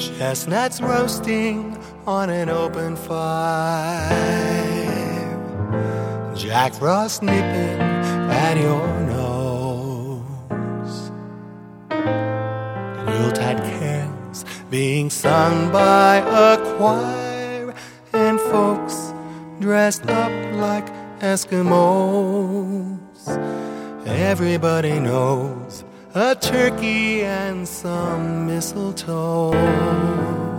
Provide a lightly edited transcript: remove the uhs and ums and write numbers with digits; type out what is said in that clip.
Chestnuts roasting on an open fire, Jack Frost nipping at your nose, Yuletide carols being sung by a choir, and folks dressed up like Eskimos. Everybody knows a turkey and some mistletoe.